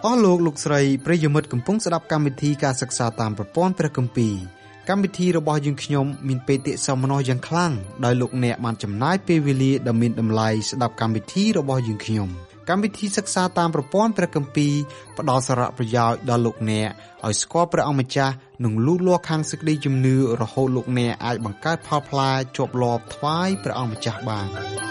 អស់លោកលោកស្រីប្រិយមិត្តកំពុងស្ដាប់កម្មវិធីការសិក្សាតាមប្រព័ន្ធព្រះគម្ពីរកម្មវិធីរបស់យើងខ្ញុំមានបេតិសោមនស្សយ៉ាងខ្លាំងដោយលោកអ្នកបានចំណាយពេលវេលាដ៏មានតម្លៃស្ដាប់កម្មវិធីរបស់យើងខ្ញុំកម្មវិធីសិក្សាតាមប្រព័ន្ធព្រះគម្ពីរផ្ដល់សារៈប្រយោជន៍ដល់លោកអ្នកឲ្យស្គាល់ព្រះអង្គម្ចាស់និងលូតលាស់ខាងសេចក្តីជំនឿរហូតលោកអ្នកអាចបង្កើតផលផ្លែជាប់លាប់ថ្វាយព្រះអង្គម្ចាស់បាន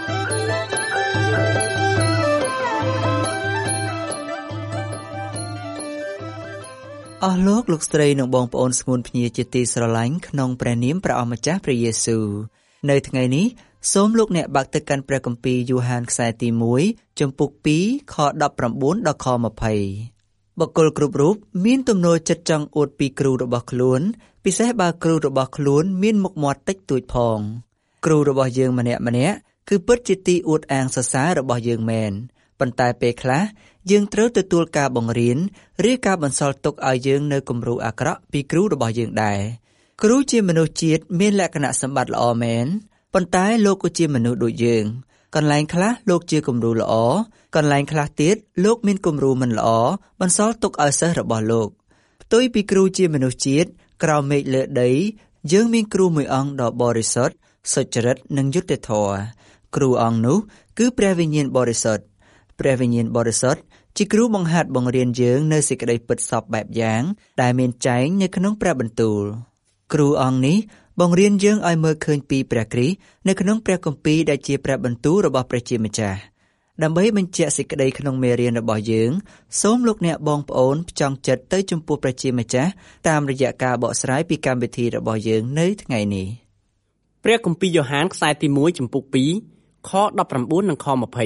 អស់លោកលោកស្រីនិងបងប្អូនស្ងួនភ្ញាជាទីស្រឡាញ់ក្នុងព្រះនាមព្រះអម្ចាស់ព្រះយេស៊ូវនៅថ្ងៃនេះសូមលោកអ្នកបើកទៅកាន់ព្រះគម្ពីរយូហានខ្សែទី1ចំពុក2ខ19ដល់ខ20បុគ្គលគ្រប់រូបមានទំនោរចិត្តចង់អួតពីគ្រូរបស់ខ្លួនពិសេសបើគ្រូរបស់ខ្លួនមានមុខមាត់តិចតួចផងគ្រូរបស់យើងម្នាក់គឺពិតជាទីអួតអាងសរសើររបស់យើងមែនប៉ុន្តែពេលខ្លះយើងត្រូវទទួលការបង្រៀនឬការបន្សល់ទុកឲ្យយើងនៅគំរូអាក្រក់ពីគ្រូរបស់យើងដែរគ្រូជាមនុស្សជាតិមានលក្ខណៈសម្បត្តិល្អមែនប៉ុន្តែលោកក៏ជាមនុស្សដូចយើងកន្លែងខ្លះលោកជាគំរូល្អកន្លែងខ្លះទៀតលោកមានគំរូមិនល្អបន្សល់ទុកឲ្យសិស្សរបស់លោកផ្ទុយពីគ្រូជាមនុស្សជាតិក្រោមមេឃលើដីយើងមានគ្រូមួយអង្គដ៏បរិសុទ្ធសុចរិតនិងយុត្តិធម៌គ្រូអង្គនោះគឺព្រះវិញ្ញាណបរិសុទ្ធព្រះវិញ្ញាណបរិសុទ្ធជាគ្រូបង្ហាត់បង្រៀនយើងនៅសេចក្តីពិតសពបែបយ៉ាងដែលមានចែងនៅក្នុងព្រះបន្ទូលគ្រូអង្គនេះបង្រៀនយើងឲ្យមើលឃើញពីព្រះគ្រីស្ទនៅក្នុងព្រះគម្ពីរដែលជាព្រះបន្ទូលរបស់ព្រះជាម្ចាស់ដើម្បីបញ្ជាក់សេចក្តីក្នុងមេរៀនរបស់យើងសូមលោកអ្នកបងប្អូនផ្ចង់ចិត្តទៅចំពោះព្រះជាម្ចាស់តាមរយៈការបកស្រាយពីកម្មវិធីរបស់យើងនៅថ្ងៃនេះព្រះគម្ពីរយ៉ូហានខ្សែទី1ចំពុក2ខ19និងខ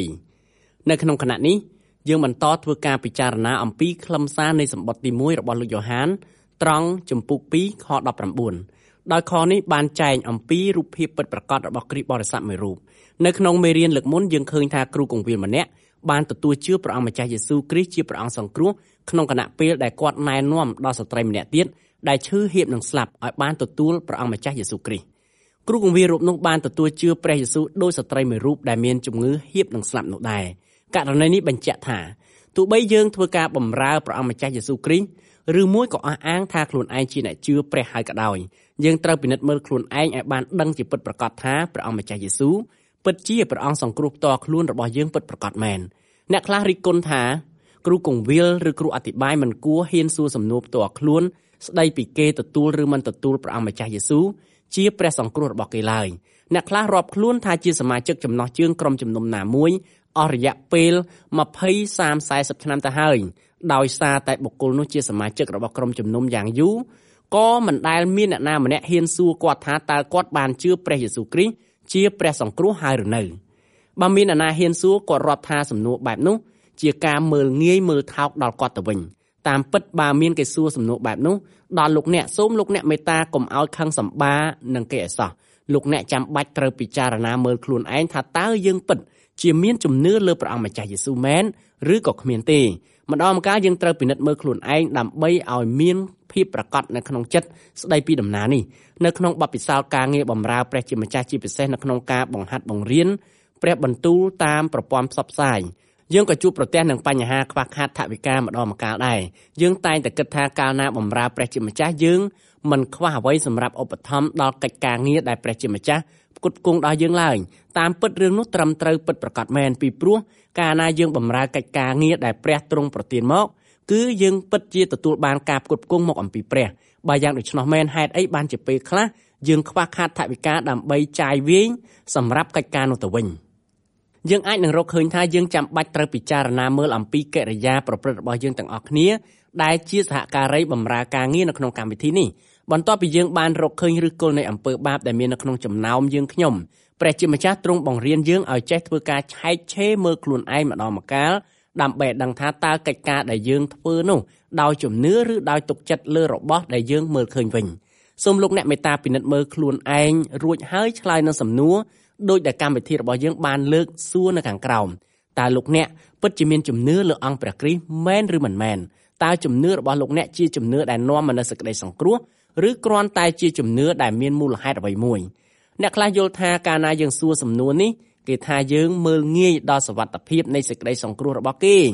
20នៅក្នុងគណៈនេះយើងបន្តធ្វើការពិចារណាអំពីខ្លឹមសារនៃសម្បត្តិទី1របស់លោកយ៉ូហានត្រង់ចំពុក2ខ19ដោយខនេះបានចែងអំពីរូបភាពពិតប្រាកដរបស់គ្រីស្ទបរិស័ទមួយរូបនៅក្នុងមេរៀនលើកមុនយើងឃើញថាគ្រូគង្វាលម្នាក់បានទទួលជឿព្រះអង្គម្ចាស់យេស៊ូវគ្រីស្ទជាព្រះអង្គសង្គ្រោះក្នុងគណៈពេលដែលគាត់ណែនាំដល់ស្ត្រីម្នាក់ទៀតដែលឈឺហៀបនឹងស្លាប់ឲ្យបានទទួលព្រះអង្គម្ចាស់យេស៊ូវគ្រីស្ទគ្រូគង្វាលរូបនោះបានទទួលជឿព្រះយេស៊ូវដោយស្ត្រីមួយរូបដែលមានជំងឺហៀបនឹងស្លាប់នោះដែរករណីនេះបញ្ជាក់ថាទោះបីយើងធ្វើការបម្រើព្រះអង្គម្ចាស់យេស៊ូវគ្រីស្ទឬមួយក៏អះអាងថាខ្លួនឯងជាអ្នកជឿព្រះហើយក៏ដោយយើងត្រូវពិនិត្យមើលខ្លួនឯងឲ្យបានដឹងជាពិតប្រាកដថាព្រះអង្គម្ចាស់យេស៊ូវពិតជាព្រះអង្គសង្គ្រោះផ្ទាល់ខ្លួនរបស់យើងពិតប្រាកដមែនអ្នកខ្លះរិះគន់ថាគ្រូគង្វាលឬគ្រូអធិប្បាយមិនគួរហ៊ានសួរសំណួរផ្ទាល់ខ្លួនស្ដីពីគេទទួលឬមិនទទួលព្រះអង្គម្ចាស់យេស៊ូវជាព្រះសង្គ្រោះរបស់គេឡើយអ្នកខ្លះរាប់ខ្លួនថាជាសមាជិកចំណោះជើងក្រុមជំនុំណាមួយអស់រយៈពេល20 30 40ឆ្នាំទៅហើយដោយសារតែបុគ្គលនោះជាសមាជិករបស់ក្រុមជំនុំយ៉ាងយូរក៏មិនដែលមានអ្នកណាម្នាក់ហ៊ានសួរគាត់ថាតើគាត់បានជឿព្រះយេស៊ូវគ្រីស្ទជាព្រះសង្គ្រោះហើយឬនៅបើមានអ្នកណាហ៊ានសួរគាត់រាប់ថាសំណួរបែបនោះជាការមើលងាយមើលថោកដល់គាត់ទៅវិញតាមពិតបើមានគេសួរសំណួរបែបនោះដល់លោកអ្នកសូមលោកអ្នកមេត្តាកុំឲ្យខឹងសម្បានឹងគេឲ្យសោះលោកអ្នកចាំបាច់ត្រូវពិចារណាមើលខ្លួនឯងថាតើយើងពិតជាមានជំនឿលើព្រះអង្គម្ចាស់យេស៊ូវមែនឬក៏គ្មានទេម្ដងម្កាលយើងត្រូវពិនិត្យមើលខ្លួនឯងដើម្បីឲ្យមានភាពប្រាកដនៅក្នុងចិត្តស្ដីពីដំណើរនេះនៅក្នុងបទពិសោធន៍ការងារបម្រើព្រះជាម្ចាស់ជាពិសេសនៅក្នុងការបង្ហាត់បង្រៀនព្រះបន្ទូលតាមប្រព័ន្ធផ្សព្វផ្សាយយើងក៏ជួបប្រទះនឹងបញ្ហាខ្វះខាតថវិកាម្ដងម្កាលដែរយើងតែងតែគិតថាកាលណាបម្រើព្រះជាម្ចាស់យើងមិនខ្វះអ្វីសម្រាប់ឧបត្ថម្ភដល់កិច្ចការងារដែលព្រះជាម្ចាស់ផ្គត់ផ្គង់ដល់យើងឡើយតាមពិតរឿងនោះត្រឹមត្រូវពិតប្រាកដមែនពីព្រោះកាលណាយើងបម្រើកិច្ចការងារដែលព្រះទ្រង់ប្រទានមកគឺយើងពិតជាទទួលបានការផ្គត់ផ្គង់មកអំពីព្រះបើយ៉ាងដូច្នោះមែនហេតុអីបានជាពេលខ្លះយើងខ្វះខាតថវិកាដើម្បីចាយវាយសម្រាប់កិច្ចការនោះទៅវិញយើងអាចនឹងរកឃើញថាយើងចាំបាច់ត្រូវពិចារណាមើលអំពីកិរិយាប្រព្រឹត្តរបស់យើងទាំងអស់គ្នាដែលជាសហការីបម្រើការងារនៅក្នុងកម្មវិធីនេះបន្ទាប់ពីយើងបានរកឃើញឫសគល់នៃអំពើបាបដែលមាននៅក្នុងចំណោមយើងខ្ញុំព្រះជាម្ចាស់ទ្រង់បង្រៀនយើងឲ្យចេះធ្វើការឆែកឆេរមើលខ្លួនឯងម្ដងម្កាលដើម្បីដឹងថាតើកិច្ចការដែលយើងធ្វើនោះដោយជំនឿឬដោយទុកចិត្តលើរបស់ដែលយើងមើលឃើញវិញសូមលោកអ្នកមេត្តាពិនិត្យមើលខ្លួនឯងរួចហើយឆ្លើយនឹងសំណួរដោយដែលកម្មវិធីរបស់យើងបានលើកសួរនៅខាងក្រោមតើលោកអ្នកពិតជាមានជំនឿលើអង្គព្រះគ្រីស្ទមែនឬមិនមែនតើជំនឿរបស់លោកអ្នកជាជំនឿដែលនាំមកនូវសេចក្តីសង្គ្រោះឬគ្រាន់តែជាជំនឿដែលមានមូលហេតុអ្វីមួយអ្នកខ្លះយល់ថាកាលណាយើងសួរសំណួរនេះគេថាយើងមើលងាយដល់សុវត្ថិភាពនៃសេចក្តីសង្គ្រោះរបស់គេ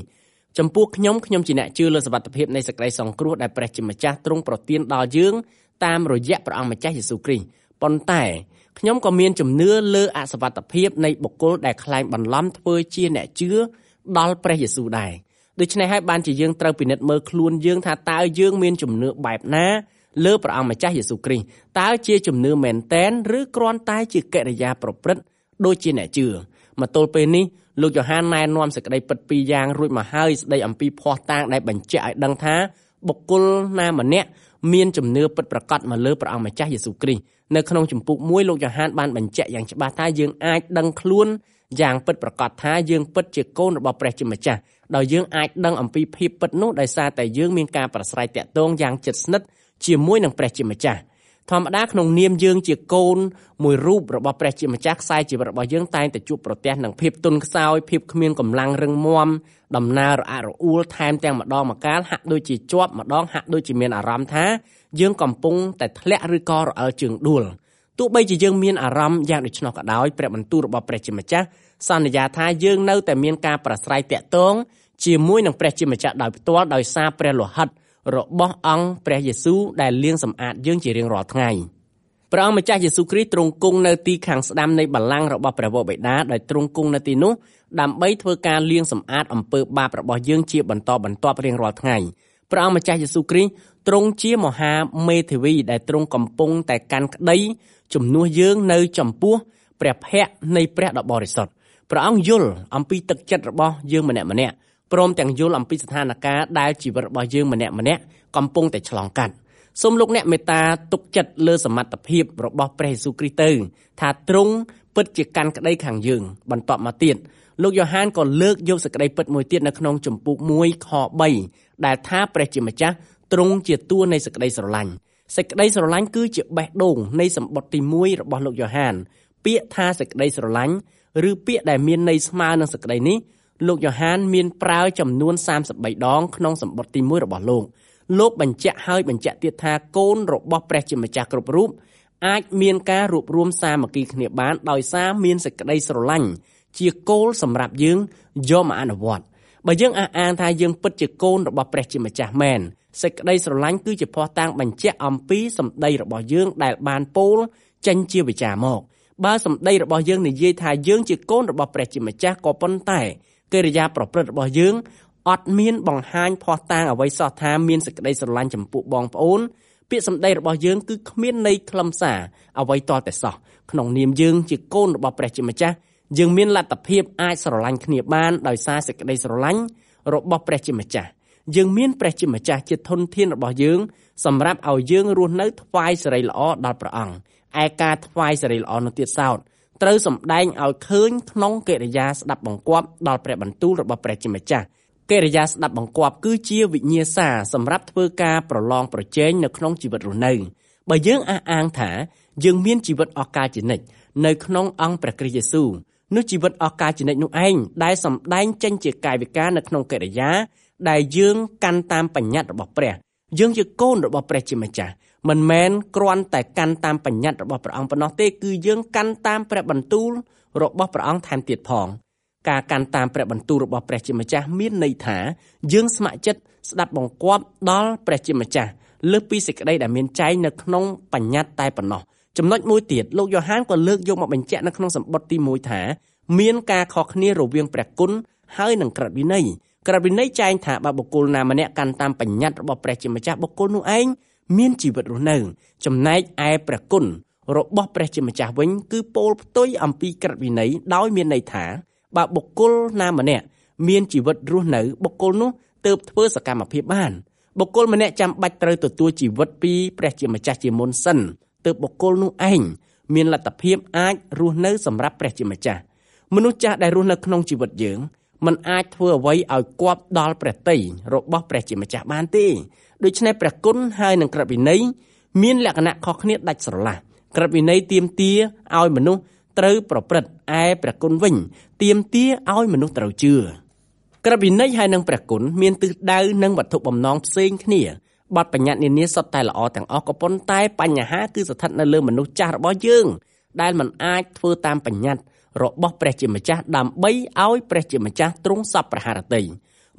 ចំពោះខ្ញុំជាអ្នកជឿលើសុវត្ថិភាពនៃសេចក្តីសង្គ្រោះដែលព្រះជាម្ចាស់ទ្រង់ប្រទានដល់យើងតាមរយៈព្រះអង្គម្ចាស់យេស៊ូវគ្រីស្ទប៉ុន្តែខ្ញុំក៏មានជំនឿលើអសុវត្ថិភាពនៃបុគ្គលដែលក្លែងបន្លំធ្វើជាអ្នកជឿដល់ព្រះយេស៊ូវដែរដូច្នេះហើយបានជាយើងត្រូវពិនិត្យមើលខ្លួនយើងថាតើយើងមានជំនឿបែបណាលើព្រះអង្គម្ចាស់យេស៊ូវគ្រីស្ទតើជាជំនឿមែនតែនឬគ្រាន់តែជាកិរិយាប្រព្រឹត្តដូចជាអ្នកជឿមកទល់ពេលនេះលោកយ៉ូហានណែនាំសេចក្តីពិតពីរយ៉ាងរួចមកហើយស្ដីអំពីភ័ស្តុតាងដែលបញ្ជាក់ឲ្យដឹងថាបុគ្គលណាម្នាក់មានជំនឿពិតប្រាកដមកលើព្រះអង្គម្ចាស់យេស៊ូវគ្រីស្ទនៅក្នុងជំពូក1លោកយ៉ូហានបានបញ្ជាក់យ៉ាងច្បាស់ថាយើងអាចដឹងខ្លួនយ៉ាងពិតប្រាកដថាយើងពិតជាកូនរបស់ព្រះជាម្ចាស់ដោយយើងអាចដឹងអំពីភាពពិតនោះដោយសារតែយើងមានការប្រស្រ័យតាក់ទងយ៉ាងជិតស្និទ្ធជាមួយនឹងព្រះជាម្ចាស់ធម្មតាក្នុងនាមយើងជាកូនមួយរូបរបស់ព្រះជាម្ចាស់ខ្សែជីវិតរបស់យើងតែងតែជួបប្រទះនឹងភាពទន់ខ្សោយភាពគ្មានកម្លាំងរឹងមាំដំណើររអាក់រអួលថែមទាំងម្ដងម្កាលហាក់ដូចជាជាប់ម្ដងហាក់ដូចជាមានអារម្មណ៍ថាយើងកំពុងតែធ្លាក់ឬក៏រអិលជើងដួលទោះបីជាយើងមានអារម្មណ៍យ៉ាងដូច្នោះក៏ដោយព្រះបន្ទូលរបស់ព្រះជាម្ចាស់សន្យាថាយើងនៅតែមានការប្រស្រ័យតាក់ទងជាមួយនឹងព្រះជាម្ចាស់ដោយផ្ទាល់ដោយសារព្រះលោហិតរបស់អង្គព្រះយេស៊ូវដែលលាងសម្អាតយើងជារៀងរាល់ថ្ងៃព្រះអង្គម្ចាស់យេស៊ូវគ្រីស្ទទ្រង់គង់នៅទីខាងស្ដាំនៃបល្ល័ង្ករបស់ព្រះវរបិតាដោយទ្រង់គង់នៅទីនោះដើម្បីធ្វើការលាងសម្អាតអំពើបាបរបស់យើងជាបន្តបន្ទាប់រៀងរាល់ថ្ងៃព្រះអង្គម្ចាស់យេស៊ូវគ្រីស្ទទ្រង់ជាមហាមេធាវីដែលទ្រង់កំពុងតែកាន់ក្តីជំនួសយើងនៅចំពោះព្រះភ័ក្ត្រនៃព្រះដ៏បរិសុទ្ធព្រះអង្គយល់អំពីទឹកចិត្តរបស់យើងម្នាក់ៗព្រមទាំងយល់អំពីស្ថានភាពដែលជីវិតរបស់យើងម្នាក់ៗកំពុងតែឆ្លងកាត់សូមលោកអ្នកមេត្តាទុកចិត្តលើសមត្ថភាពរបស់ព្រះយេស៊ូវគ្រីស្ទទៅថាទ្រង់ពិតជាកាន់ក្តីខាងយើងបន្ទាប់មកទៀតលោកយ៉ូហានក៏លើកយកសេចក្តីពិតមួយទៀតនៅក្នុងជំពូក1ខ3ដែលថាព្រះជាម្ចាស់ទ្រង់ជាតួនៃសេចក្តីស្រឡាញ់សេចក្តីស្រឡាញ់គឺជាបេះដូងនៃសម្បត្តិទី1របស់លោកយ៉ូហានពាក្យថាសេចក្តីស្រឡាញ់ឬពាក្យដែលមានន័យស្មើនឹងសេចក្តីនេះលោកយ៉ូហានមានប្រើចំនួន33ដងក្នុងសម្បត្តិទី1របស់លោកបញ្ជាក់ហើយបញ្ជាក់ទៀតថាកូនរបស់ព្រះជាម្ចាស់គ្រប់រូបអាចមានការរួបរวมសាមគ្គីគ្នាបានដោយសារមានសេចក្តីស្រឡាញ់ជាគោលសម្រាប់យើងយកមកអនុវត្តបើយើងអះអាងថាយើងពិតជាកូនរបស់ព្រះជាម្ចាស់មែនសេចក្តីស្រឡាញ់គឺជាភ័ស្តុតាងបញ្ជាក់អំពីសម្ដីរបស់យើងដែលបានពោលចេញជាវិចារមកបើសម្ដីរបស់យើងនិយាយថាយើងជាកូនរបស់ព្រះជាម្ចាស់ក៏ប៉ុន្តែកិរិយាប្រព្រឹត្តរបស់យើងអត់មានបង្ហាញភ័ស្តុតាងអ្វីសោះថាមានសេចក្តីស្រឡាញ់ចំពោះបងប្អូនពាក្យសម្ដីរបស់យើងគឺគ្មានន័យខ្លឹមសារអ្វីតតែសោះក្នុងនាមយើងជាកូនរបស់ព្រះជាម្ចាស់យើងមានលទ្ធភាពអាចស្រឡាញ់គ្នាបានដោយសារសេចក្តីស្រឡាញ់របស់ព្រះជាម្ចាស់យើងមានព្រះជាម្ចាស់ជាធនធានរបស់យើងសម្រាប់ឲ្យយើងរស់នៅថ្វាយសិរីល្អដល់ព្រះអង្គឯការថ្វាយសិរីល្អនោះទៀតសោតត្រូវសម្ដែងឲ្យឃើញក្នុងកិរិយាស្ដាប់បង្គាប់ដល់ព្រះបន្ទូលរបស់ព្រះជាម្ចាស់កិរិយាស្ដាប់បង្គាប់គឺជាវិញ្ញាសាសម្រាប់ធ្វើការប្រឡងប្រជែងនៅក្នុងជីវិតរស់នៅបើយើងអះអាងថាយើងមានជីវិតអស់កលជានិច្ចនៅក្នុងអង្គព្រះគ្រីស្ទយេស៊ូវនោះជីវិតអស់កលជានិច្ចនោះឯងដែលសម្ដែងចេញជាកាយវិការនៅក្នុងកិរិយាដែលយើងកាន់តាមបញ្ញត្តិរបស់ព្រះយើងជាកូនរបស់ព្រះជាម្ចាស់មិនមែនគ្រាន់តែកាន់តាមបញ្ញត្តិរបស់ព្រះអង្គប៉ុណ្ណោះទេគឺយើងកាន់តាមព្រះបន្ទូលរបស់ព្រះអង្គថែមទៀតផងការកាន់តាមព្រះបន្ទូលរបស់ព្រះជាម្ចាស់មានន័យថាយើងស្ម័គ្រចិត្តស្ដាប់បង្គាប់ដល់ព្រះជាម្ចាស់លើសពីសេចក្តីដែលមានចែងនៅក្នុងបញ្ញត្តិតែប៉ុណ្ណោះចំណុចមួយទៀតលោកយ៉ូហានក៏លើកយកមកបញ្ជាក់នៅក្នុងសម្បត្តិទី1ថាមានការខុសគ្នារវាងព្រះគុណហើយនិងក្រឹតវិន័យក្រឹតវិន័យចែងថាបើបុគ្គលណាម្នាក់កាន់តាមបញ្ញត្តិរបស់ព្រះជាម្ចាស់បុគ្គលនោះឯងមានជីវិតរស់នៅចំណែកឯព្រះគុណរបស់ព្រះជាម្ចាស់វិញគឺពោលផ្ទុយអំពីក្រឹតវិន័យដោយមានន័យថាបើបុគ្គលណាម្នាក់មានជីវិតរស់នៅបុគ្គលនោះទើបធ្វើសកម្មភាពបានបុគ្គលម្នាក់ចាំបាច់ត្រូវទទួលជីវិតពីព្រះជាម្ចាស់ជាមុនសិនទើបបុគ្គលនោះឯងមានលទ្ធភាពអាចរស់នៅសម្រាប់ព្រះជាម្ចាស់មនុស្សចាស់ដែលរស់នៅក្នុងជីវិតយើងមិនអាចធ្វើអ្វីឲ្យគប់ដល់ព្រះទ័យរបស់ព្រះជាម្ចាស់បានទេដូច្នេះព្រះគុណហើយនិងក្រឹតវិន័យមានលក្ខណៈខុសគ្នាដាច់ស្រឡះក្រឹតវិន័យទាមទារឲ្យមនុស្សត្រូវប្រព្រឹត្តឯព្រះគុណវិញទាមទារឲ្យមនុស្សត្រូវជឿក្រឹតវិន័យហើយនិងព្រះគុណមានទិសដៅនិងវត្ថុបំណងផ្សេងគ្នាបទបញ្ញត្តិនានាសុទ្ធតែល្អទាំងអស់ក៏ប៉ុន្តែបញ្ហាគឺស្ថិតនៅលើមនុស្សចាស់របស់យើងដែលមិនអាចធ្វើតាមបញ្ញត្តិរបស់ព្រះជាម្ចាស់ដើម្បីឲ្យព្រះជាម្ចាស់ទ្រង់សពប្រហារតី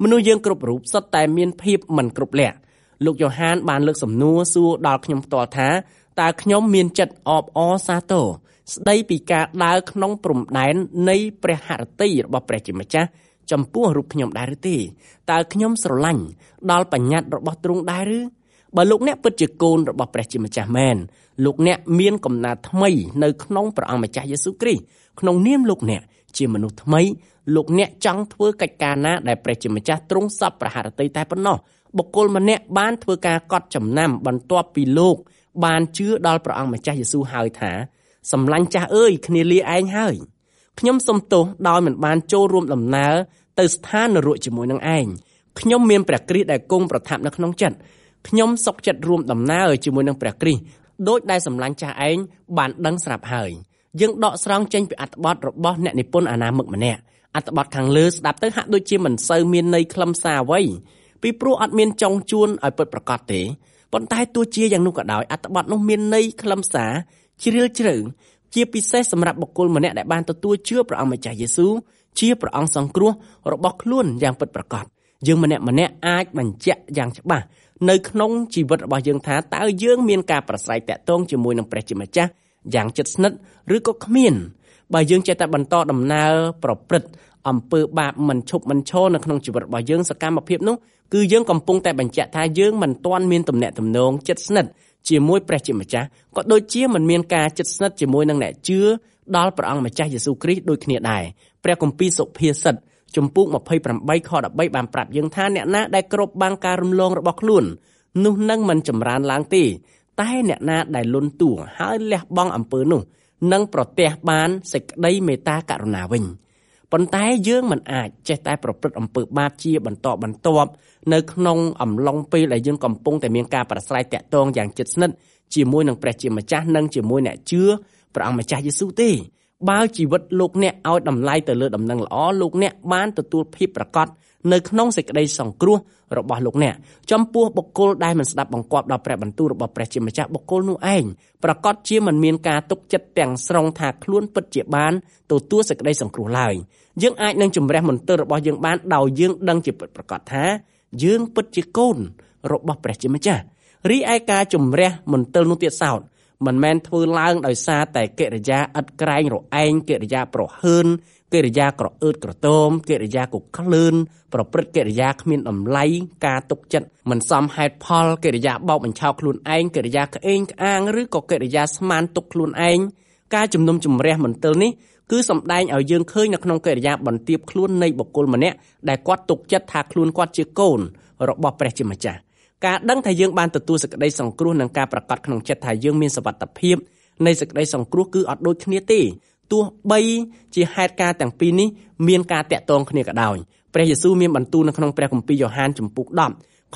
មនុស្សយើងគ្រប់រូបសុទ្ធតែមានភាពមិនគ្រប់លក្ខលោកយ៉ូហានបានលើកសំណួរសួរដល់ខ្ញុំផ្ទាល់ថាតើខ្ញុំមានចិត្តអបអរសាទរស្ដីពីការដើរក្នុងព្រំដែននៃព្រះហឫទ័យរបស់ព្រះជាម្ចាស់ចំពោះរូបខ្ញុំដែរឬទេតើខ្ញុំស្រឡាញ់ដល់បញ្ញត្តិរបស់ទ្រង់ដែរឬបើលោកអ្នកពិតជាកូនរបស់ព្រះជាម្ចាស់មែនលោកអ្នកមានកំណើតថ្មីនៅក្នុងព្រះអង្គម្ចាស់យេស៊ូវគ្រីស្ទក្នុងនាមលោកអ្នកជាមនុស្សថ្មីលោកអ្នកចង់ធ្វើកិច្ចការណាដែលព្រះជាម្ចាស់ទ្រង់សពព្រះហឫទ័យតែប៉ុណ្ណោះបុគ្គលម្នាក់បានធ្វើការកត់ចំណាំបន្ទាប់ពីលោកបានជឿដល់ព្រះអង្គម្ចាស់យេស៊ូវហើយថាសម្លាញ់ចាស់អើយគ្នាលាឯងហើយខ្ញុំសុំទោសដោយមិនបានចូលរួមដំណើរទៅស្ថាននរកជាមួយនឹងឯងខ្ញុំមានព្រះគ្រីស្ទដែលគង់ប្រថាប់នៅក្នុងចិត្តខ្ញុំសុខចិត្តរួមដំណើរជាមួយនឹងព្រះគ្រីស្ទដោយដែលសម្លាញ់ចាស់ឯងបានដឹងស្រាប់ហើយយើងដកស្រង់ចេញពីអត្ថបទរបស់អ្នកនិពន្ធអាណាមិកម្នាក់អត្ថបទខាងលើស្ដាប់ទៅហាក់ដូចជាមិនសូវមានន័យខ្លឹមសារអ្វីពីព្រោះអត់មានចង់ជួនឲ្យពិតប្រាកដទេប៉ុន្តែទោះជាយ៉ាងនោះក៏ដោយអត្ថបទនោះមានន័យខ្លឹមសារជ្រាលជ្រៅជាពិសេសសម្រាប់បុគ្គលម្នាក់ដែលបានទទួលជឿព្រះអង្គម្ចាស់យេស៊ូវជាព្រះអង្គសង្គ្រោះរបស់ខ្លួនយ៉ាងពិតប្រាកដយើងម្នាក់អាចបញ្ជាក់យ៉ាងច្បាស់នៅក្នុងជីវិតរបស់យើងថាតើយើងមានការប្រស្រ័យតាក់ទងជាមួយនឹងព្រះជាម្ចាស់យ៉ាងជិតស្និទ្ធឬក៏គ្មានបើយើងចេះតែបន្តដំណើរប្រព្រឹត្តអំពើបាបមិនឈប់មិនឈរនៅក្នុងជីវិតរបស់យើងសកម្មភាពនោះគឺយើងកំពុងតែបញ្ជាក់ថាយើងមិនទាន់មានទំនាក់ទំនងជិតស្និទ្ធជាមួយព្រះជាម្ចាស់ក៏ដូចជាមិនមានការជិតស្និទ្ធជាមួយនឹងអ្នកជឿដល់ព្រះអង្គម្ចាស់យេស៊ូវគ្រីស្ទដូចគ្នាដែរព្រះគម្ពីរសុភាសិតជំពូក28ខ13បានប្រាប់យើងថាអ្នកណាដែលគ្របបាំងការរំលងរបស់ខ្លួននោះនឹងមិនចម្រើនឡើងទេតែអ្នកណាដែលលន់តួហើយលះបង់អំពើនោះនឹងប្រទះបានសេចក្តីមេត្តាករុណាវិញប៉ុន្តែយើងមិនអាចចេះតែប្រព្រឹត្តអំពើបាបជាបន្តបន្ទាប់នៅក្នុងអំឡុងពេលដែលយើងកំពុងតែមានការប្រស្រ័យតាក់ទងយ៉ាងជិតស្និទ្ធជាមួយនឹងព្រះជាម្ចាស់និងជាមួយអ្នកជឿព្រះអង្គម្ចាស់យេស៊ូវទេបើជីវិតលោកអ្នកឲ្យតម្លៃទៅលើដំណឹងល្អលោកអ្នកបានទទួលភាពប្រាកដនៅក្នុងសេចក្តីសង្គ្រោះរបស់លោកអ្នកចំពោះបុគ្គលដែលមិនស្ដាប់បង្គាប់ដល់ព្រះបន្ទូលរបស់ព្រះជាម្ចាស់បុគ្គលនោះឯងប្រាកដជាមិនមានការទុកចិត្តទាំងស្រុងថាខ្លួនពិតជាបានទទួលសេចក្តីសង្គ្រោះឡើយយើងអាចនឹងជំរះមន្ទិលរបស់យើងបានដោយយើងដឹងជាពិតប្រាកដថាយើងពិតជាកូនរបស់ព្រះជាម្ចាស់រីឯការជំរះមន្ទិលនោះទៀតសោតមិនមែនធ្វើឡើងដោយសារតែកិរិយាឥតក្រែងរឯងកិរិយាប្រហើនកិរិយាក្រអឺតក្រទមកិរិយាកក្លឿនប្រព្រឹត្តកិរិយាគ្មានតម្លៃការទុកចិត្តមិនសមហេតុផលកិរិយាបោកបញ្ឆោតខ្លួនឯងកិរិយាក្អេងក្អាងឬក៏កិរិយាស្មានទុកខ្លួនឯងការជំនុំជម្រះមន្ទិលនេះគឺសម្ដែងឲ្យយើងឃើញនៅក្នុងកិរិយាបន្ទាបខ្លួននៃបុគ្គលម្នាក់ដែលគាត់ទុកចិត្តថាខ្លួនគាត់ជាកូនរបស់ព្រះជាម្ចាស់ការដឹងថាយើងបានទទួលសេចក្តីសង្គ្រោះនិងការប្រកាសក្នុងចិត្តថាយើងមានសុវត្ថិភាពនៃសេចក្តីសង្គ្រោះគឺអត់ដូចគ្នាទេទោះបីជាហេតុការណ៍ទាំងពីរនេះមានការតាក់ទងគ្នាក៏ដោយព្រះយេស៊ូវមានបន្ទូលនៅក្នុងព្រះគម្ពីរយ៉ូហានជំពូក10ខ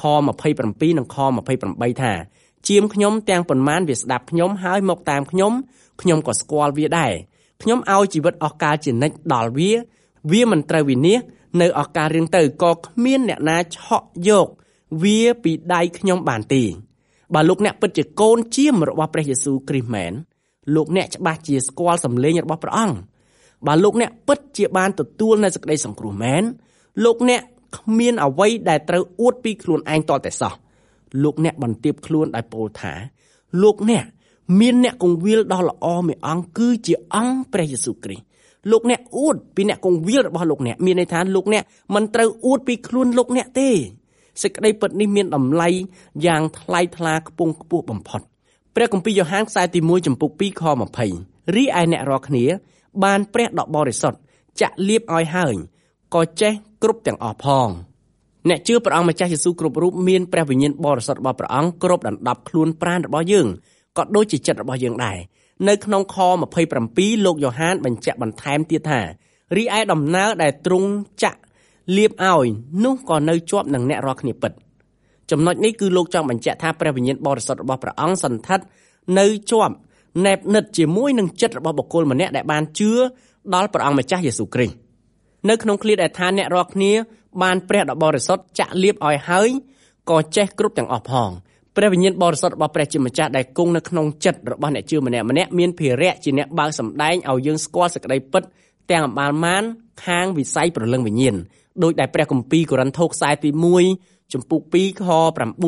27និងខ28ថាជាមខ្ញុំទាំងប៉ុន្មានវាស្ដាប់ខ្ញុំហើយមកតាមខ្ញុំក៏ស្គាល់វាដែរខ្ញុំឲ្យជីវិតអស់កលជានិច្ចដល់វាមិនត្រូវវិនាសនៅអស់កលរៀងទៅក៏គ្មានអ្នកណាឆក់យកវាពីដៃខ្ញុំបានទេបើលោកអ្នកពិតជាកូនជាមរបស់ព្រះយេស៊ូវគ្រីស្ទមែនលោកអ្នកច្បាស់ជាស្គាល់សម្លេងរបស់ព្រះអង្គបើលោកអ្នកពិតជាបានទទួលនូវសេចក្តីសង្គ្រោះមែនលោកអ្នកគ្មានអ្វីដែលត្រូវអួតពីខ្លួនឯងតតែសោះលោកអ្នកបន្ទាបខ្លួនដោយពោលថាលោកអ្នកមានអ្នកគង្វាលដ៏ល្អមួយអង្គគឺជាអង្គព្រះយេស៊ូវគ្រីស្ទលោកអ្នកអួតពីអ្នកគង្វាលរបស់លោកអ្នកមានន័យថាលោកអ្នកមិនត្រូវអួតពីខ្លួនលោកអ្នកទេសេចក្តីពិតនេះមានតម្លៃយ៉ាងថ្លៃថ្លាខ្ពង់ខ្ពស់បំផុតព្រះគម្ពីរយ៉ូហានខ្សែទី1ចំពុក2ខ20រីឯអ្នករាល់គ្នាបានព្រះដ៏បរិសុទ្ធចាក់លាបឲ្យហើយក៏ចេះគ្រប់ទាំងអស់ផងអ្នកជឿព្រះអង្គម្ចាស់យេស៊ូវគ្រប់រូបមានព្រះវិញ្ញាណបរិសុទ្ធរបស់ព្រះអង្គគ្រប់ដណ្ដប់ខ្លួនប្រាណរបស់យើងក៏ដូចជាចិត្តរបស់យើងដែរនៅក្នុងខ27លោកយ៉ូហានបញ្ជាក់បន្ថែមទៀតថារីឯដំណើរដែលទ្រង់ចាក់លាបឲ្យនោះក៏នៅជាប់នឹងអ្នករាល់គ្នាពិតចំណុចនេះគឺលោកចង់បញ្ជាក់ថាព្រះវិញ្ញាណបរិសុទ្ធរបស់ព្រះអង្គសន្តិដ្ឋនៅជាប់ណែបនិតជាមួយនឹងចិត្តរបស់បុគ្គលម្នាក់ដែលបានជឿដល់ព្រះអង្គម្ចាស់យេស៊ូវគ្រីស្ទនៅក្នុងឃ្លាដែលថាអ្នករាល់គ្នាបានព្រះដ៏បរិសុទ្ធចាក់លាបឲ្យហើយក៏ចេះគ្រប់ទាំងអស់ផងព្រះវិញ្ញាណបរិសុទ្ធរបស់ព្រះជាម្ចាស់ដែលគង់នៅក្នុងចិត្តរបស់អ្នកជឿម្នាក់មានភារៈជាអ្នកបើកសម្ដែងឲ្យយើងស្គាល់សេចក្តីពិតទាំងអម្បាលម៉ានខាងវិស័យព្រលឹងវិញ្ញាណដោយដែលព្រះគម្ពីរកូរិនថូសខ្សែទី1ចំពុក2ខ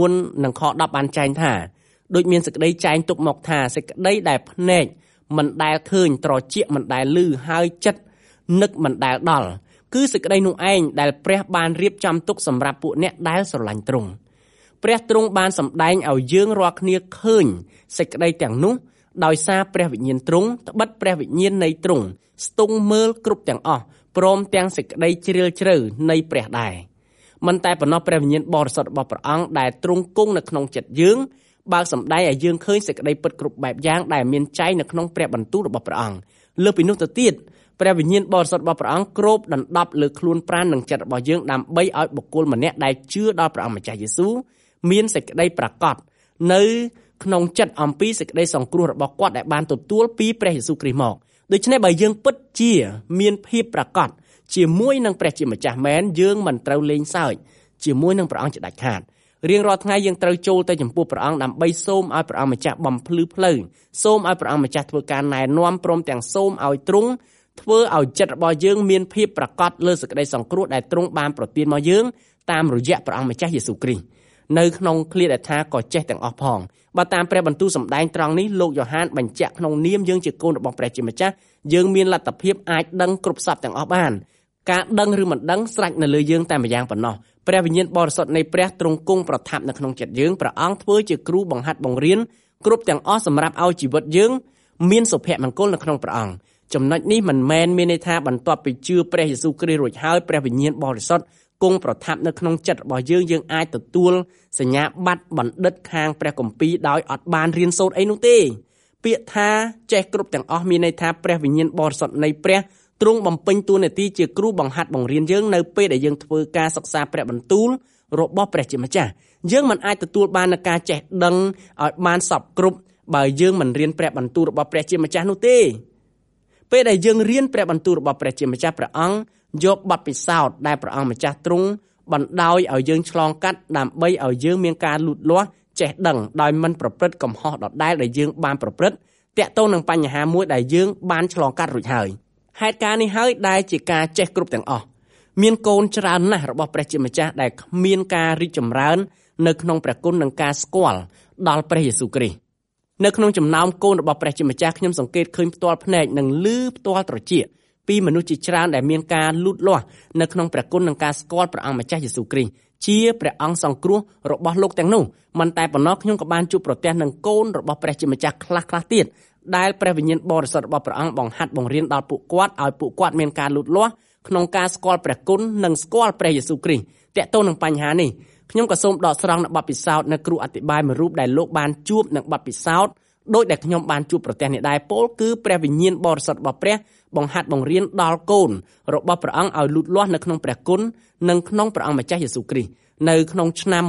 9និងខ10បានចែងថាដូចមានសេចក្តីចែងទុកមកថាសេចក្តីដែលភ្នែកមិនដែលឃើញត្រចៀកមិនដែលឮហើយចិត្តនឹកមិនដែលដល់គឺសេចក្តីនោះឯងដែលព្រះបានរៀបចំទុកសម្រាប់ពួកអ្នកដែលស្រឡាញ់ទ្រង់ព្រះទ្រង់បានសម្ដែងឲ្យយើងរាល់គ្នាឃើញសេចក្តីទាំងនោះដោយសារព្រះវិញ្ញាណទ្រង់ត្បិតព្រះវិញ្ញាណនៃទ្រង់ស្ទង់មើលគ្រប់ទាំងអស់ព្រមទាំងសេចក្តីជ្រាលជ្រៅនៃព្រះដែរមិនតែប៉ុណ្ណោះព្រះវិញ្ញាណបរិសុទ្ធរបស់ព្រះអង្គដែលទ្រង់គង់នៅក្នុងចិត្តយើងបើសម្ដែងឲ្យយើងឃើញសេចក្តីពិតគ្រប់បែបយ៉ាងដែលមានចែងនៅក្នុងព្រះបន្ទូលរបស់ព្រះអង្គលើសពីនោះទៅទៀតព្រះវិញ្ញាណបរិសុទ្ធរបស់ព្រះអង្គគ្របដណ្ដប់លើខ្លួនប្រាណនិងចិត្តរបស់យើងដើម្បីឲ្យបុគ្គលម្នាក់ដែលជឿដល់ព្រះអង្គម្ចាស់យេស៊ូវមានសេចក្តីប្រាកដនៅក្នុងចិត្តអំពីសេចក្តីសង្គ្រោះរបស់គាត់ដែលបានទទួលពីព្រះយេស៊ូវគ្រីស្ទមកដូច្នេះបើយើងពិតជាមានភាពប្រាកដជាមួយនឹងព្រះជាម្ចាស់មែនយើងមិនត្រូវលេងសើចជាមួយនឹងព្រះអង្គជាដាច់ខាតរៀងរាល់ថ្ងៃយើងត្រូវចូលទៅចំពោះព្រះអង្គដើម្បីសូមឲ្យព្រះអង្គម្ចាស់បំភ្លឺផ្លូវសូមឲ្យព្រះអង្គម្ចាស់ធ្វើការណែនាំព្រមទាំងសូមឲ្យទ្រង់ធ្វើឲ្យចិត្តរបស់យើងមានភាពប្រាកដលើសេចក្តីសង្គ្រោះដែលទ្រង់បានប្រទានមកយើងតាមរយៈព្រះអង្គម្ចាស់យេស៊ូវគ្រីស្ទនៅក្នុងឃ្លាដែលថាក៏ចេះទាំងអស់ផងបើតាមព្រះបន្ទូលសម្ដែងត្រង់នេះលោកយ៉ូហានបញ្ជាក់ក្នុងនាមយើងជាកូនរបស់ព្រះជាម្ចាស់យើងមានលទ្ធភាពអាចដឹងគ្រប់សពទាំងអស់បានការដឹងឬមិនដឹងស្រេចនៅលើយើងតែម្យ៉ាងប៉ុណ្ណោះព្រះវិញ្ញាណបរិសុទ្ធនៃព្រះទ្រង់គង់ប្រថាប់នៅក្នុងចិត្តយើងព្រះអង្គធ្វើជាគ្រូបង្ហាត់បង្រៀនគ្រប់ទាំងអស់សម្រាប់ឲ្យជីវិតយើងមានសុភមង្គលនៅក្នុងព្រះអង្គចំណុចនេះមិនមែនមានន័យថាបន្ទាប់ពីជឿព្រះយេស៊ូវគ្រីស្ទរួចហើយព្រះវិញ្ញាណបរិសុទ្ធគង់ប្រថាប់នៅក្នុងចិត្តរបស់យើងអាចទទួលសញ្ញាបត្របណ្ឌិតខាងព្រះគម្ពីរដោយអត់បានរៀនសូត្រអីនោះទេពាក្យថាចេះគ្រប់ទាំងអស់មានន័យថាព្រះវិញ្ញាណបរិសុទ្ធនៃព្រះទ្រង់បំពេញតួនាទីជាគ្រូបង្ហាត់បង្រៀនយើងនៅពេលដែលយើងធ្វើការសិក្សាព្រះបន្ទូលរបស់ព្រះជាម្ចាស់យើងមិនអាចទទួលបាននូវការចេះដឹងឲ្យបានសព្វគ្រប់បើយើងមិនរៀនព្រះបន្ទូលរបស់ព្រះជាម្ចាស់នោះទេពេលដែលយើងរៀនព្រះបន្ទូលរបស់ព្រះជាម្ចាស់ព្រះអង្គយកបទពិសោធន៍ដែលព្រះអង្គម្ចាស់ទ្រង់បណ្ដោយឲ្យយើងឆ្លងកាត់ដើម្បីឲ្យយើងមានការលូតលាស់ចេះដឹងដោយមិនប្រព្រឹត្តកំហុសដដែលដែលយើងបានប្រព្រឹត្តតាក់ទងនឹងបញ្ហាមួយដែលយើងបានឆ្លងកាត់រួចហើយហេតុការណ៍នេះហើយដែលជាការចេះគ្រប់ទាំងអស់មានកូនច្រើនណាស់របស់ព្រះជាម្ចាស់ដែលគ្មានការរីកចម្រើននៅក្នុងព្រះគុណនិងការស្គាល់ដល់ព្រះយេស៊ូវគ្រីស្ទនៅក្នុងចំណោមកូនរបស់ព្រះជាម្ចាស់ខ្ញុំសង្កេតឃើញផ្ទាល់ភ្នែកនិងឮផ្ទាល់ត្រចៀកពីមនុស្សជាច្រើនដែលមានការលូតលាស់នៅក្នុងព្រះគុណនិងការស្គាល់ព្រះអង្គម្ចាស់យេស៊ូវគ្រីស្ទជាព្រះអង្គសង្គ្រោះរបស់លោកទាំងនោះមិនតែប៉ុណ្ណោះខ្ញុំក៏បានជួបប្រទះនឹងកូនរបស់ព្រះជាម្ចាស់ខ្លះទៀតដែលព្រះវិញ្ញាណបរិសុទ្ធរបស់ព្រះអង្គបង្ហាត់បង្រៀនដល់ពួកគាត់ឲ្យពួកគាត់មានការលូតលាស់ក្នុងការស្គាល់ព្រះគុណនិងស្គាល់ព្រះយេស៊ូវគ្រីស្ទតាក់ទងនឹងបញ្ហានេះខ្ញុំក៏សូមដកស្រង់នៅបទពិសោធន៍នៅគ្រូអធិប្បាយមួយរូបដែលលោកបានជួបនឹងបទពិសោធន៍ដោយដែលខ្ញុំបានជួបប្រទះនេះដែរពោលគឺព្រះវិញ្ញាណបរិសុទ្ធរបស់ព្រះបង្ហាត់បង្រៀនដល់កូនរបស់ព្រះអង្គឲ្យលូតលាស់នៅក្នុងព្រះគុណនិងក្នុងព្រះអង្គម្ចាស់យេស៊ូវគ្រីស្ទនៅក្នុងឆ្នាំ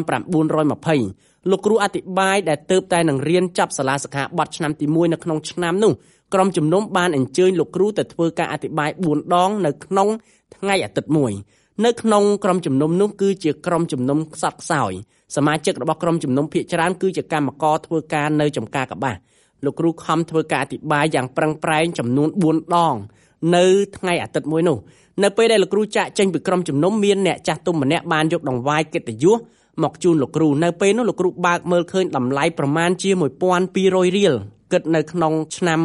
1920លោកគ្រូអធិប្បាយដែលទើបតែនឹងរៀនចប់សាលាសិក្ខាបទឆ្នាំទី1នៅក្នុងឆ្នាំនោះក្រុមជំនុំបានអញ្ជើញលោកគ្រូទៅធ្វើការអធិប្បាយ4ដងនៅក្នុងថ្ងៃអាទិត្យមួយនៅក្នុងក្រុមជំនុំនោះគឺជាក្រុមជំនុំខ្សត់ខ្សោយសមាជិករបស់ក្រុមជំនុំភាគច្រើនគឺជាកម្មករធ្វើការនៅចំការកបាសលោកគ្រូខំធ្វើការអធិប្បាយយ៉ាងប្រឹងប្រែងចំនួន4ដងនៅថ្ងៃអាទិត្យមួយនោះនៅពេលដែលលោកគ្រូចាក់ចេញពីក្រុមជំនុំមានអ្នកចាស់ទុំម្នាក់បានយកដង្វាយកិត្តិយសមកជូនលោកគ្រូនៅពេលនោះលោកគ្រូបើកមើលឃើញតម្លៃប្រមាណជា1200រៀលគិតនៅក្នុងឆ្នាំ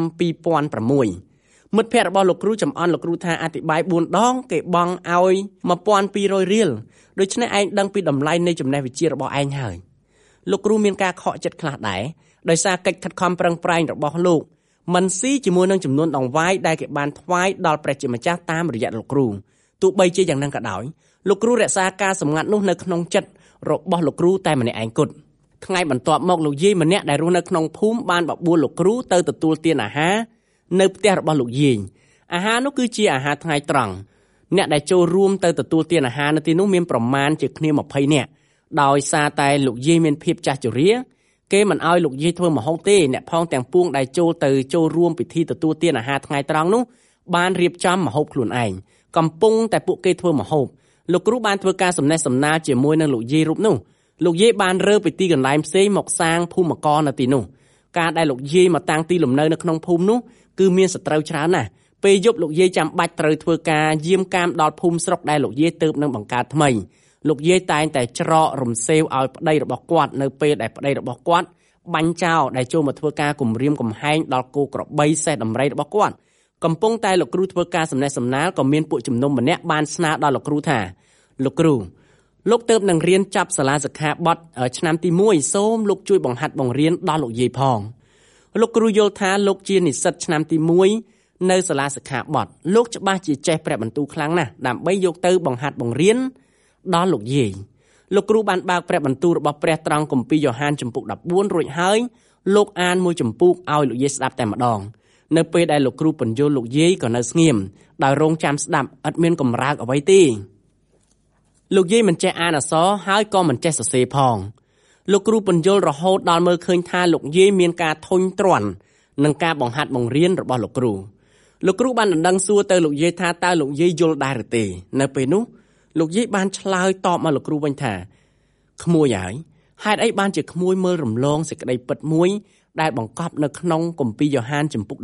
2006មិត្តភ័ក្តិរបស់លោកគ្រូចំអន់លោកគ្រូថាអធិប្បាយ4ដងគេបង់ឲ្យ1200រៀលដូច្នេះឯងដឹងពីតម្លៃនៃចំណេះវិជ្ជារបស់ឯងហើយលោកគ្រូមានការខកចិត្តខ្លះដែរដោយសារកិច្ចខិតខំប្រឹងប្រែងរបស់លោកមិនស៊ីជាមួយនឹងចំនួនដង្វាយដែលគេបានថ្វាយដល់ព្រះជាម្ចាស់តាមរយៈលោកគ្រូទោះបីជាយ៉ាងហ្នឹងក៏ដោយលោកគ្រូរក្សាការសម្ងាត់នោះនៅក្នុងចិត្តរបស់លោកគ្រូតែម្នាក់ឯងគត់ថ្ងៃបន្ទាប់មកលោកយាយម្នាក់ដែលរស់នៅក្នុងភូមិបានបបួលលោកគ្រូទៅទទួលទានអាហារនៅផ្ទះរបស់លោកយាយអាហារនោះគឺជាអាហារថ្ងៃត្រង់អ្នកដែលចូលរួមទៅទទួលទានអាហារនៅទីនោះមានប្រមាណជាគ្នា20នាក់ដោយសារតែលោកយាយមានភាពចាស់ជរាគេមិនអោយលោកយាយធ្វើម្ហូបទេអ្នកផងទាំងពួងដែលចូលរួមពិធីទទួលទានអាហារថ្ងៃត្រង់នោះបានរៀបចំម្ហូបខ្លួនឯងកំពុងតែពួកគេធ្វើម្ហូបលោកគ្រូបានធ្វើការសំណេះសំណាលជាមួយនឹងលោកយាយរូបនោះលោកយាយបានរើពីទីកន្លែងផ្សេងមកសាងភូមិករនៅទីនោះការដែលលោកយាយមកតាំងទីលំនៅនៅក្នុងភូមិនោះគឺមានសត្រូវច្រើនណាស់ពេលយប់លោកយាយចាំបាច់ត្រូវធ្វើការយាមកាមដល់ភូមិស្រុកដែលលោកយាយទើបនឹងបង្កើតថ្មីលោកយាយតែងតែច្រករំសេវឲ្យប្តីរបស់គាត់នៅពេលដែលប្តីរបស់គាត់បាញ់ចោលដែលចូលមកធ្វើការគំរាមកំហែងដល់គោក្របីសេះដំរីរបស់គាត់កំពុងតែលោកគ្រូធ្វើការសំណេះសំណាលក៏មានពួកជំនុំម្នាក់បានស្នើដល់លោកគ្រូថាលោកគ្រូលោកទើបនឹងរៀនចាប់សាលាសិក្ខាបទឆ្នាំទី1សូមលោកជួយបង្ហាត់បង្រៀនដល់លោកយាយផងលោកគ្រូយល់ថាលោកជានិស្សិតឆ្នាំទី1នៅសាលាសិក្ខាបទលោកច្បាស់ជាចេះព្រះបន្ទូលខ្លាំងណាស់ដើម្បីយកទៅបង្ហាត់បង្រៀនដល់លោកយាយលោកគ្រូបានបើកព្រះបន្ទូលរបស់ព្រះត្រង់គម្ពីរយ៉ូហានចំពុក14រួចហើយលោកអានមួយចំពុកឲ្យលោកយាយស្ដាប់តែម្ដងនៅពេលដែលលោកគ្រូពន្យល់លោកយាយក៏នៅស្ងៀមដោយរងចាំស្ដាប់ឥតមានកម្រើកអ្វីទេលោកយាយមិនចេះអានអក្សរហើយក៏មិនចេះសរសេរផងលោកគ្រូពន្យល់រហូតដល់មើលឃើញថាលោកយាយមានការធុញទ្រាន់នឹងការបង្ហាត់បង្រៀនរបស់លោកគ្រូបានដណ្ដឹងសួរទៅលោកយាយថាតើលោកយាយយល់ដែរឬទេនៅពេលនោះលោកយាយបានឆ្លើយតបមកលោកគ្រូវិញថាក្មួយហើយហេតុអីបានជាក្មួយមើលរំលងសេចក្តីពិតមួយដែលបង្កប់នៅក្នុងគម្ពីរយ៉ូហានចំពុក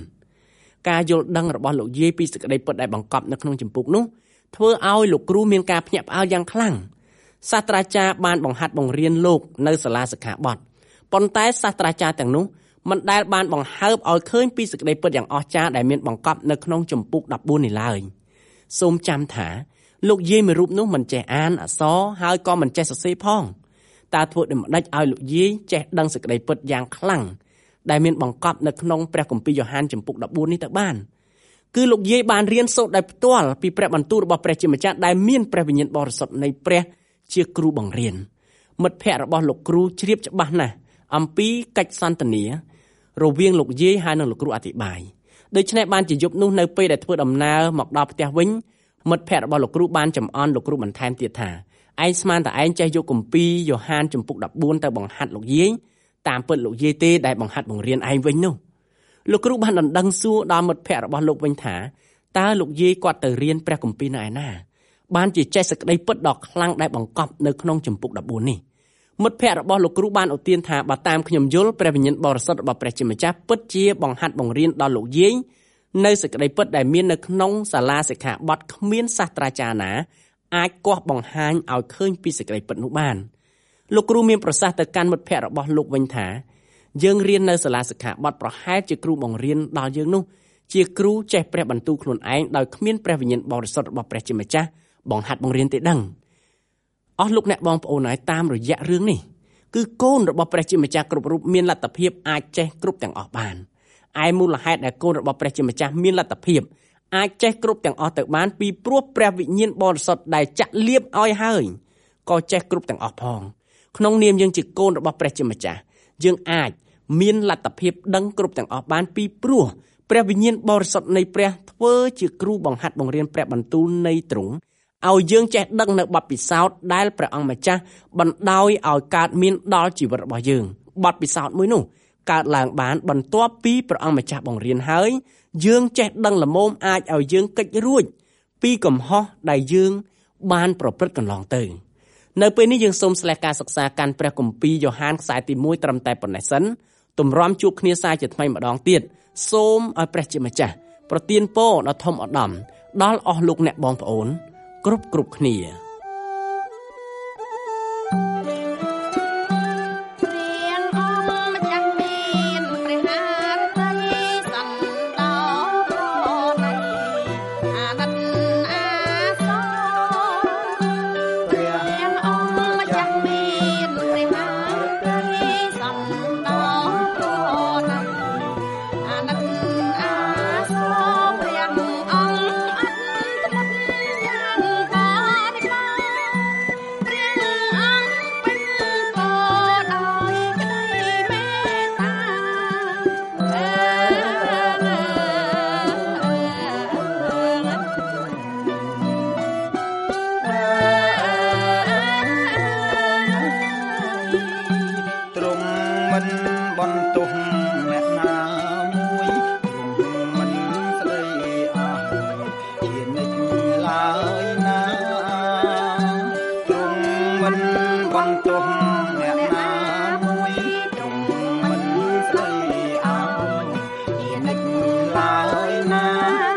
14ការយល់ដឹងរបស់លោកយាយពីសេចក្តីពិតដែលបង្កប់នៅក្នុងចំពុកនោះធ្វើឲ្យលោកគ្រូមានការភ្ញាក់ផ្អើលយ៉ាងខ្លាំងសាស្ត្រាចារ្យបានបង្ហាត់បង្រៀនលោកនៅសាលាសិក្ខាបទប៉ុន្តែសាស្ត្រាចារ្យទាំងនោះមិនដែលបានបង្ហើបឲ្យឃើញពីសេចក្តីពិតយ៉ាងអស្ចារ្យដែលមានបង្កប់នៅក្នុងចំពុក14នេះឡើយសូមចាំថាលោកយាយមួយរូបនោះមិនចេះអានអក្សរហើយក៏មិនចេះសរសេរផងតើធ្វើដូចម្តេចឲ្យលោកយាយចេះដឹងសេចក្តីពិតយ៉ាងខ្លាំងដែលមានបង្កប់នៅក្នុងព្រះគម្ពីរយ៉ូហានចំពុក14នេះទៅបានគឺលោកយាយបានរៀនសូត្រដោយផ្ទាល់ពីព្រះបន្ទូលរបស់ព្រះជាម្ចាស់ដែលមានព្រះវិញ្ញាណបរិសុទ្ធនៃព្រះជាគ្រូបង្រៀនមិត្តភ័ក្តិរបស់លោកគ្រូជ្រាបច្បាស់ណាស់អំពីកិច្ចសន្ទនារវាងលោកយាយហើយនិងលោកគ្រូអធិប្បាយដូច្នេះបានជាយប់នោះនៅពេលដែលធ្វើដំណើរមកដល់ផ្ទះវិញមិត្តភ័ក្តិរបស់លោកគ្រូបានចំអន់លោកគ្រូបន្ថែមទៀតថាឯងស្មានតែឯងចេះយកគម្ពីរយ៉ូហានចំពុក14ទៅបង្ហាត់លោកយាយតាមពិតលោកយាយទេដែលបង្ហាត់បង្រៀនឯងវិញនោះលោកគ្រូបានដណ្ដឹងសួរដល់មិត្តភ័ក្តិរបស់លោកវិញថាតើលោកយាយគាត់ទៅរៀនព្រះគម្ពីរនៅឯណាបានជាចេះសេចក្តីពិតដ៏ខ្លាំងដែលបង្កប់នៅក្នុងចំពុក14នេះមិត្តភ័ក្តិរបស់លោកគ្រូបានឧទានថាបើតាមខ្ញុំយល់ព្រះវិញ្ញាណបរិសុទ្ធរបស់ព្រះជាម្ចាស់ពិតជាបង្ហាត់បង្រៀនដល់លោកយាយនៅសេចក្តីពិតដែលមាននៅក្នុងសាលាសិក្ខាបទគ្មានសាស្ត្រាចារ្យណាអាចគាស់បង្ហាញឲ្យឃើញពីសេចក្តីពិតនោះបានលោកគ្រូមានប្រសាសន៍ទៅកាន់មិត្តភ័ក្តិរបស់លោកវិញថាយើងរៀននៅសាលាសិក្ខាបទប្រហែលជាគ្រូបង្រៀនដល់យើងនោះជាគ្រូចេះព្រះបន្ទូលខ្លួនឯងដោយគ្មានព្រះវិញ្ញាណបរិសុទ្ធរបស់ព្រះជាម្ចាស់បង្ហាត់បង្រៀនទេដឹងអស់លោកអ្នកបងប្អូនហើយតាមរយៈរឿងនេះគឺកូនរបស់ព្រះជាម្ចាស់គ្រប់រូបមានលទ្ធភាពអាចចេះគ្រប់ទាំងអស់បានឯមូលហេតុដែលកូនរបស់ព្រះជាម្ចាស់មានលទ្ធភាពអាចចេះគ្រប់ទាំងអស់ទៅបានពីព្រោះព្រះវិញ្ញាណបរិសុទ្ធដែលចាក់លាបឲ្យហើយក៏ចេះគ្រប់ទាំងអស់ផងក្នុងនាមយើងជាកូនរបស់ព្រះជាម្ចាស់យើងអាចមានលទ្ធភាពដឹងគ្រប់ទាំងអស់បានពីព្រោះព្រះវិញ្ញាណបរិសុទ្ធនៃព្រះធ្វើជាគ្រូបង្ហាត់បង្រៀនព្រះបន្ទូលនៃទ្រង់ឲ្យយើងចេះដឹងនៅបទពិសោធន៍ដែលព្រះអង្គម្ចាស់បណ្ដោយឲ្យកើតមានដល់ជីវិតរបស់យើងបទពិសោធន៍មួយនោះកើតឡើងបានបន្ទាប់ពីព្រះអង្គម្ចាស់បង្រៀនហើយយើងចេះដឹងល្មមអាចឲ្យយើងកិច្ចរួចពីកំហុសដែលយើងបានប្រព្រឹត្តកន្លងទៅនៅពេលនេះយើងសូមស្លេះការសិក្សាកាន់ព្រះគម្ពីរយ៉ូហានខ្សែទី1ត្រឹមតែប៉ុណ្ណេះសិនទម្រាំជួបគ្នាសាជាថ្មីម្ដងទៀតសូមឲ្យព្រះជាម្ចាស់ប្រទានពរដ៏ធំឧត្តមដល់អស់លោកអ្នកបងប្អូនគ្រប់គ្នា Hãy subscribe cho kênh Ghiền Mì Gõ để không bỏ lỡ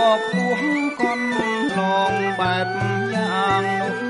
ខ្ពស់កន់ឡងបែបយ៉ាងនោះ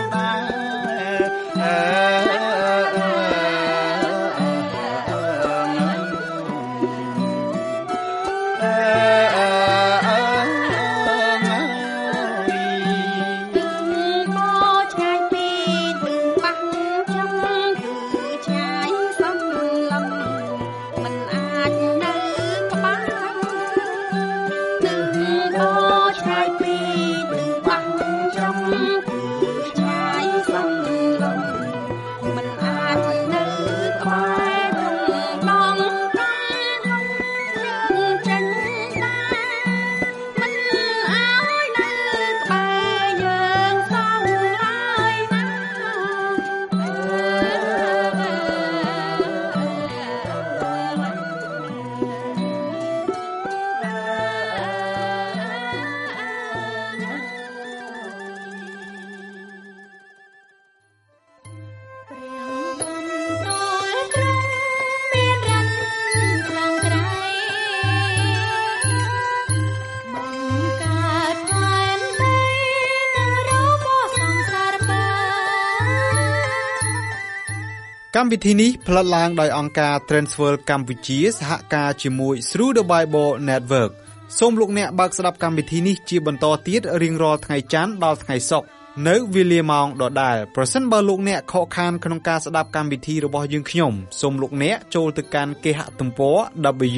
កម្មវិធីនេះផ្លាត់ឡើងដោយអង្គការ Transworld កម្ពុជាសហការជាមួយ Through the Bible Network សូមលោកអ្នកបើកស្ដាប់កម្មវិធីនេះជាបន្តទៀតរៀងរាល់ថ្ងៃច័ន្ទដល់ថ្ងៃសុក្រនៅវេលាម៉ោងដដែលប្រសិនបើលោកអ្នកខកខានក្នុងការស្ដាប់កម្មវិធីរបស់យើងខ្ញុំសូមលោកអ្នកចូលទៅកាន់គេហទំព័រ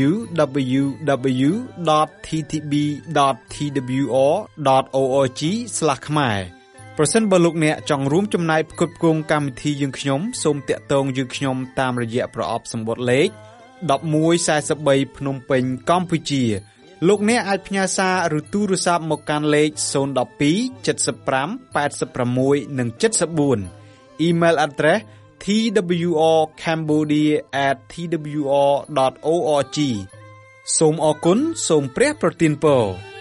www.ttb.twr.org/ ខ្មែរប្រសិនបើលោកអ្នកចង់រួមចំណែកផ្គត់ផ្គង់កម្មវិធីយើងខ្ញុំសូមតាក់ទងយើងខ្ញុំតាមរយៈប្រអប់សម្បត្តិលេខ1143ភ្នំពេញកម្ពុជាលោកអ្នកអាចផ្ញើសារឬទូរស័ព្ទមកកាន់លេខ012 75 86 និង 74 Email address twrcambodia@twr.org សូមអរគុណសូមព្រះប្រទានពរ